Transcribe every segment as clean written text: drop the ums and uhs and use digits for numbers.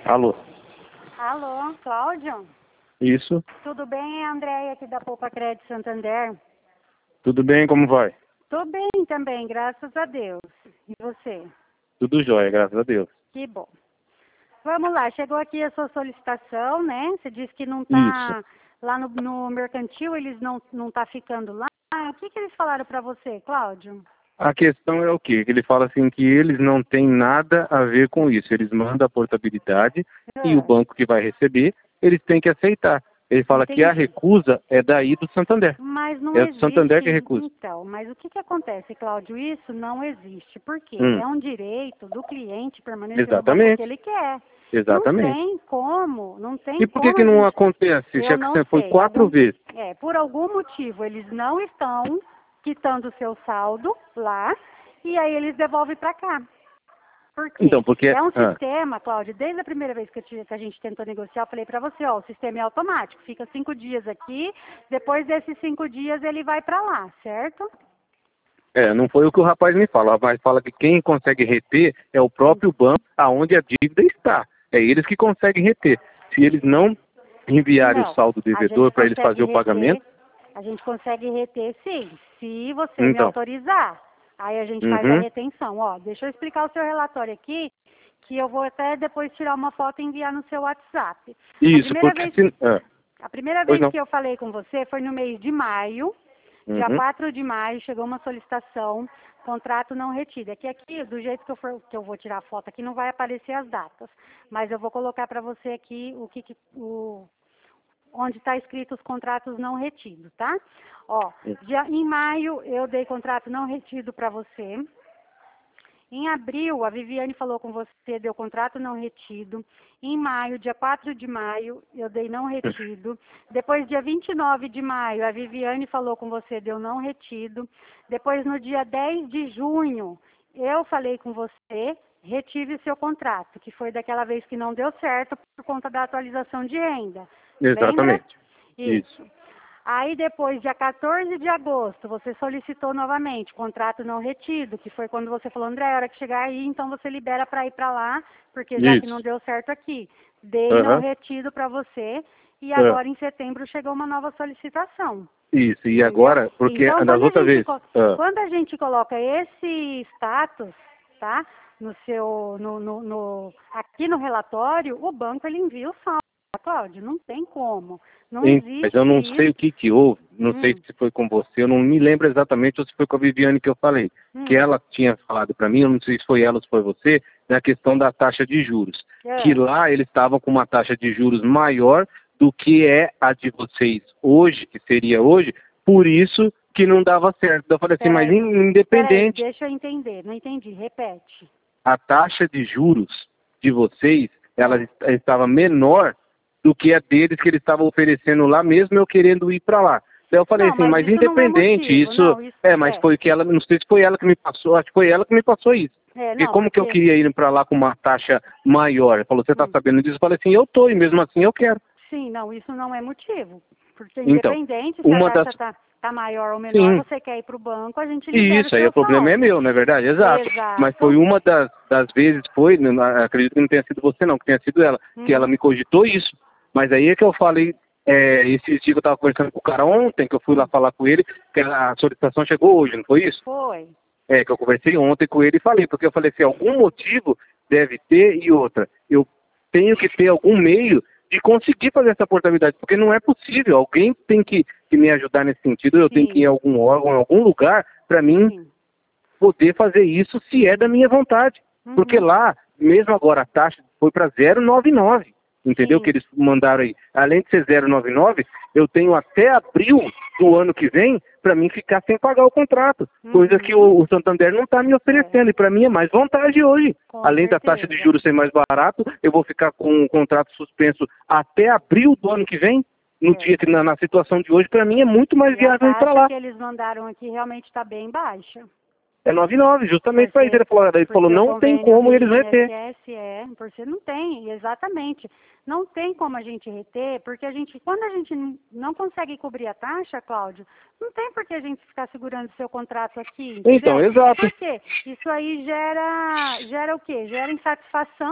Alô? Alô, Cláudio? Isso. Tudo bem? É a Andréia aqui da Poupa Crédito Santander. Tudo bem? Como vai? Tô bem também, graças a Deus. E você? Tudo jóia, graças a Deus. Que bom. Vamos lá, chegou aqui a sua solicitação, né? Você disse que não tá Isso. lá no mercantil, eles não tá ficando lá. O que eles falaram para você, Cláudio? A questão é o quê? Que ele fala assim que eles não têm nada a ver com isso. Eles mandam a portabilidade e o Ah, banco que vai receber, eles têm que aceitar. Ele fala que a entendi. recusa é daí do Santander. Mas não É do Santander que existe, recusa. então, mas o que acontece, Cláudio? Isso não existe. Por quê? Hum, É um direito do cliente permanecer no banco que exatamente. ele quer. Não Exatamente. tem como, não E tem por que como que a não gente. acontece? Já Eu que não você foi sei. 4 vezes. Por algum motivo eles não estão quitando o seu saldo lá e aí eles devolvem para cá. Por quê? Então, porque... É um Ah, sistema, Cláudio, desde a primeira vez que a gente tentou negociar, eu falei para você, ó, o sistema é automático, fica 5 dias aqui, depois desses 5 dias ele vai para lá, certo? não foi o que o rapaz me fala. O rapaz fala que quem consegue reter é o Hum. próprio banco aonde a dívida está. É eles que conseguem reter. Se eles não enviarem o Não, saldo a gente devedor para eles consegue fazer o reter, pagamento, sim, se você me então, autorizar. Aí a gente faz a uhum, retenção. Ó, deixa eu explicar o seu relatório aqui, que eu vou até depois tirar uma foto e enviar no seu WhatsApp. A isso, primeira porque vez, se... a primeira pois vez não. que eu falei com você foi no mês de maio, dia Uhum, 4 de maio, chegou uma solicitação, contrato não retido. É que aqui, do jeito que eu vou tirar a foto aqui, não vai aparecer as datas. Mas eu vou colocar para você aqui onde está escrito os contratos não retidos, tá? Ó, em maio eu dei contrato não retido para você. Em abril, a Viviane falou com você, deu contrato não retido. Em maio, dia 4 de maio, eu dei não retido. Depois, dia 29 de maio, a Viviane falou com você, deu não retido. Depois, no dia 10 de junho, eu falei com você, retive seu contrato, que foi daquela vez que não deu certo por conta da atualização de renda. Lembra? exatamente. Isso. Isso. Aí depois, dia 14 de agosto, você solicitou novamente contrato não retido, que foi quando você falou, André, a hora que chegar aí, então você libera para ir para lá, porque já que não Isso. deu certo aqui. Dei não Aham. retido para você e Ah, agora em setembro chegou uma nova solicitação, isso. E entendeu? agora, porque Então, das outras vezes... quando a gente coloca esse status, tá, no seu, aqui no relatório, o banco ele envia o saldo, Cláudio, não tem como. Não Mas eu existe não sei isso. o que houve, não sei Hum, se foi com você, eu não me lembro exatamente ou se foi com a Viviane que eu falei. Que hum. ela tinha falado para mim, eu não sei se foi ela ou se foi você, na questão da taxa de juros. Que É. lá eles estavam com uma taxa de juros maior do que é a de vocês hoje, que seria hoje, por isso que não dava certo. Eu falei assim, mas Peraí, independente, deixa eu entender. Não entendi, repete. a taxa de juros de vocês, ela É. estava menor do que a deles que eles estavam oferecendo lá, mesmo eu querendo ir para lá. Daí eu falei Não, assim, mas mas isso não é independente, motivo. isso, Não, isso mas foi que ela, não sei se foi ela que me passou, acho que foi ela que me passou isso. E não, como que eu porque queria ir para lá com uma taxa maior? Ele falou, você está hum, sabendo disso? Eu falei assim, eu tô, e mesmo assim eu quero. sim, não, isso não é motivo. Porque Então, independente se a uma das, taxa tá maior ou menor, sim, você quer ir para o banco, a gente e libera o isso, aí seu o problema é saldo. meu, não é verdade? Exato. Mas foi Exato. uma das vezes, acredito que não tenha sido você não, que tenha sido ela, que ela Uhum. me cogitou isso. Mas aí é que eu falei, esse dia que eu estava conversando com o cara ontem, que eu fui lá Hum. falar com ele, que a solicitação chegou hoje, não foi isso? Foi. Que eu conversei ontem com ele e falei, porque eu falei assim, algum motivo deve ter e outra. Eu tenho que ter algum meio de conseguir fazer essa portabilidade, porque não é possível. Alguém tem que me ajudar nesse sentido, eu tenho que ir em Sim, algum órgão, em algum lugar, para mim sim. poder fazer isso se é da minha vontade. Porque Uhum. lá, mesmo agora, a taxa foi para 0,99, entendeu? Que Sim. eles mandaram aí. Além de ser 0,99, eu tenho até abril do ano que vem para mim ficar sem pagar o contrato. Coisa que Uhum. o Santander não está me É, oferecendo. E para mim é mais vantagem hoje. com Além da taxa de certeza. juros ser mais barato, eu vou ficar com o contrato suspenso até abril do ano que vem. No É. dia que na situação de hoje, para mim é muito mais E a viável ir para taxa lá. que eles mandaram aqui realmente está bem baixa. É 99, justamente Por para isso. ser, Ele por falou, ser o não tem convênio como do eles reter. INSS, por ser não tem, exatamente. Não tem como a gente reter, porque quando a gente não consegue cobrir a taxa, Cláudio, não tem por que a gente ficar segurando o seu contrato aqui, Então, entendeu? exato. Por quê? Isso aí gera o quê? Gera insatisfação,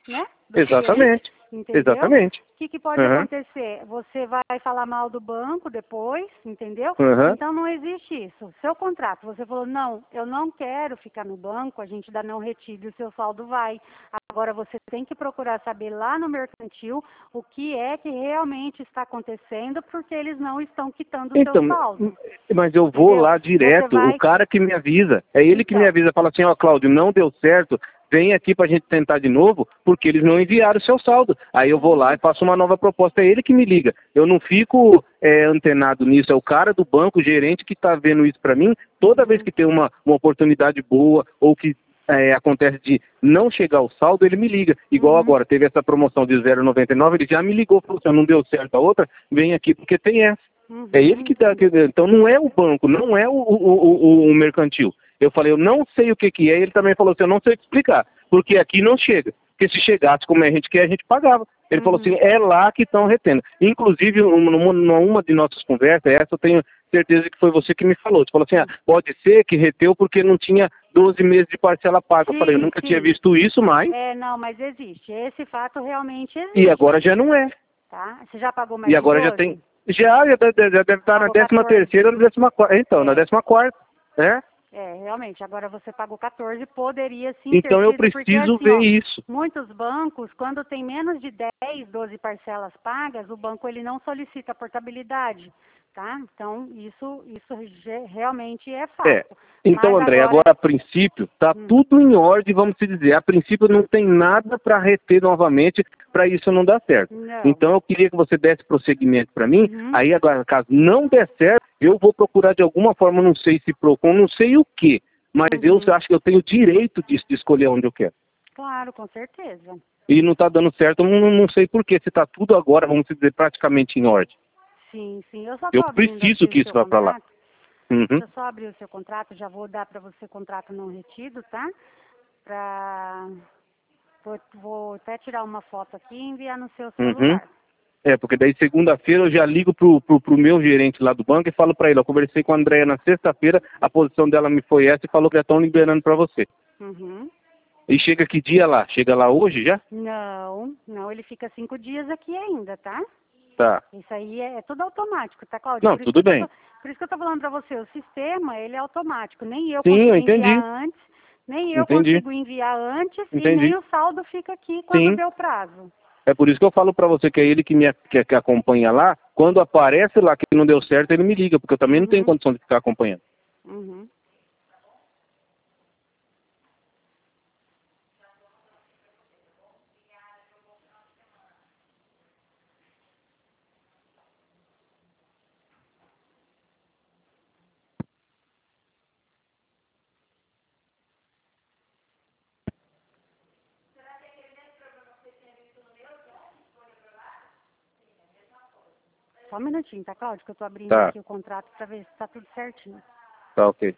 né? Do Exatamente. cliente, entendeu? Exatamente. O que pode acontecer? Você vai falar mal do banco depois, entendeu? Então não existe isso. Seu contrato, você falou, não, eu não quero ficar no banco, a gente dá não retido e o seu saldo vai. Agora você tem que procurar saber lá no mercantil o que é que realmente está acontecendo, porque eles não estão quitando o seu saldo. Mas eu vou Entendeu? lá direto, o cara que me avisa, é ele que me avisa, fala assim, ó, Cláudio, não deu certo, vem aqui pra gente tentar de novo, porque eles não enviaram o seu saldo. Aí eu vou lá e faço uma nova proposta, é ele que me liga. Eu não fico antenado nisso, é o cara do banco, o gerente que tá vendo isso pra mim, toda vez que tem uma oportunidade boa, ou que acontece de não chegar ao saldo, ele me liga. Igual agora, teve essa promoção de 0,99, ele já me ligou, falou assim, não deu certo a outra, vem aqui porque tem essa. É ele que dá, então não é o banco, não é o mercantil. Eu falei, eu não sei o que é, ele também falou assim, eu não sei te explicar, porque aqui não chega. Porque se chegasse como a gente quer, a gente pagava. Ele falou assim, é lá que estão retendo. Inclusive, numa de nossas conversas, essa eu tenho certeza que foi você que me falou. Você falou assim, pode ser que reteu porque não tinha 12 meses de parcela paga. Eu falei, eu nunca tinha visto isso, mas... não, mas existe. Esse fato realmente existe. E agora já não é. Tá? Você já pagou mais E agora de 12? Já tem... Já deve estar na 13ª ou na 14ª. Então, na 14ª, né? Realmente, agora você pagou 14, poderia sim então ter eu sido, preciso porque, assim, ver isso. Muitos bancos, quando tem menos de 10, 12 parcelas pagas, o banco ele não solicita a portabilidade, tá? Então, isso realmente é fato. Então, mas André, agora a princípio está tudo em ordem, vamos se dizer. A princípio não tem nada para reter novamente, para isso não dar certo. Não. Então eu queria que você desse prosseguimento para mim. Aí agora, caso não der certo, eu vou procurar de alguma forma, não sei se PROCON, não sei o quê. Mas eu acho que eu tenho direito de escolher onde eu quero. Claro, com certeza. E não está dando certo, eu não sei por quê. Se está tudo agora, vamos dizer, praticamente em ordem. Sim. Eu preciso que isso vá para lá. Deixa eu só abrir o seu contrato, já vou dar para você contrato não retido, tá? Vou até tirar uma foto aqui e enviar no seu celular. Porque daí segunda-feira eu já ligo pro meu gerente lá do banco e falo para ele, eu conversei com a Andréia na sexta-feira, a posição dela me foi essa e falou que já estão liberando para você. E chega que dia lá? Chega lá hoje já? Não, ele fica 5 dias aqui ainda, tá? Tá. Isso aí é tudo automático, tá, Cláudio? Não, tudo bem. Por isso que eu tô falando para você, o sistema, ele é automático. Nem eu Sim, consigo enviar antes, nem eu consigo enviar antes e nem o saldo fica aqui quando deu prazo. É por isso que eu falo para você que é ele que acompanha lá. Quando aparece lá que não deu certo, ele me liga, porque eu também não tenho condição de ficar acompanhando. Só um minutinho, tá, Cláudio? Que eu tô abrindo aqui o contrato para ver se tá tudo certinho. Tá, ok.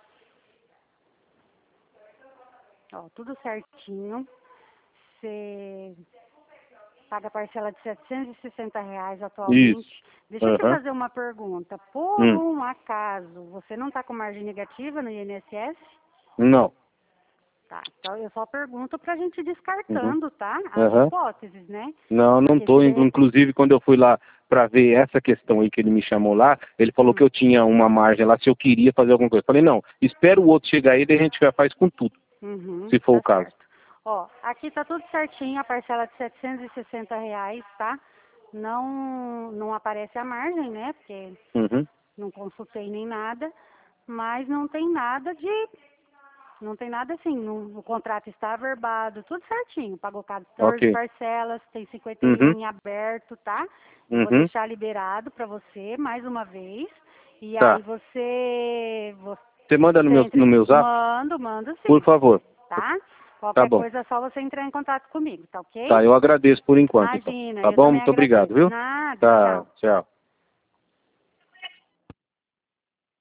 Ó, tudo certinho. Você paga a parcela de R$760 atualmente. Isso. Deixa eu te fazer uma pergunta. Por um acaso, você não está com margem negativa no INSS? Não. Tá, então eu só pergunto para a gente ir descartando, tá? As hipóteses, né? Não tô. Inclusive, quando eu fui lá para ver essa questão aí que ele me chamou lá, ele falou que eu tinha uma margem lá se eu queria fazer alguma coisa. Eu falei, não, espera o outro chegar aí, daí a gente já faz com tudo, se for o caso. Certo. Ó, aqui tá tudo certinho, a parcela de R$760, tá? Não aparece a margem, né? Porque não consultei nem nada, mas não tem nada assim, o contrato está averbado, tudo certinho, pagou 14 parcelas, tem 51 em aberto, tá? Vou deixar liberado para você, mais uma vez, e aí você manda no meu zap? Mando sim. Por favor. Tá? Qualquer coisa é só você entrar em contato comigo, tá ok? Tá, eu agradeço por enquanto. Imagina, então. Tá bom? Muito obrigado, viu? Nada, tá, tchau.